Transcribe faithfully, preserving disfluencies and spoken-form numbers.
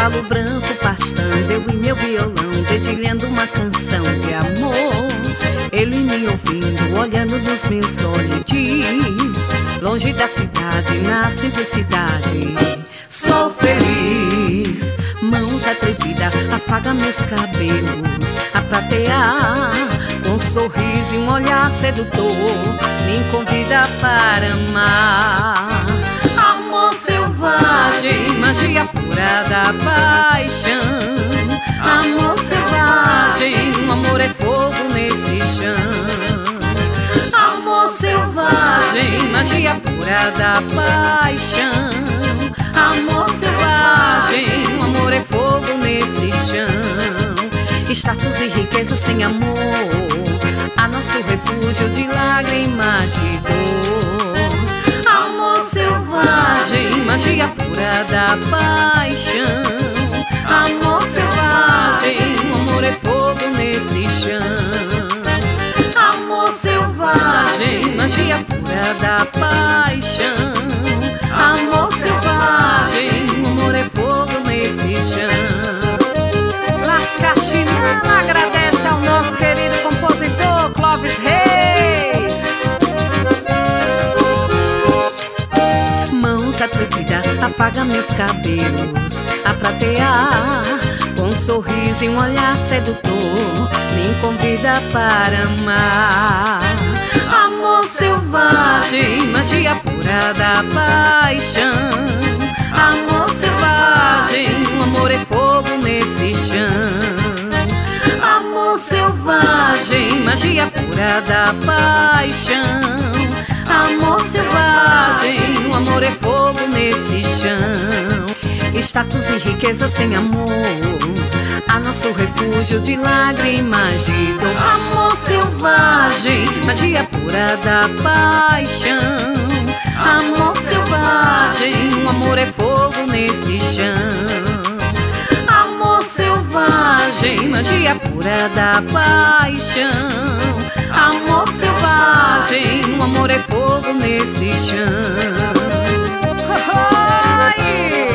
cavalo branco pastando, eu e meu violão dedilhando uma canção de amor. Ele me ouvindo, olhando nos meus olhos, diz: longe da cidade, na simplicidade, sou feliz. Mãos atrevidas, afaga meus cabelos a pratear, com um sorriso e um olhar sedutor, me convida para amar. Amor selvagem, magia pura da paixão. Amor selvagem, o amor é fogo nesse chão. Amor selvagem, magia pura da paixão. Amor selvagem, o amor é fogo nesse chão. Status e riqueza sem amor, a nosso refúgio de lágrimas de dor. Amor selvagem, magia pura da paixão. Amor selvagem, o amor é fogo nesse chão. Amor selvagem, magia pura da paixão. Amor selvagem, o amor é fogo nesse chão. Las Castinã agradece ao nosso querido compositor Clóvis Reis. Mãos atrevidas, apaga meus cabelos a pratear, com um sorriso e um olhar sedutor, me convida para amar. Amor selvagem, magia pura da paixão. Amor selvagem, o amor é fogo nesse chão. Amor selvagem, magia pura da paixão. Amor selvagem, o amor é fogo nesse chão. Status e riqueza sem amor, a nosso refúgio de lágrimas de dor. Amor selvagem, magia pura da paixão. Amor selvagem, o amor é fogo nesse chão. Amor selvagem, magia pura da paixão. Amor selvagem, o amor é fogo nesse chão. Oh, oh,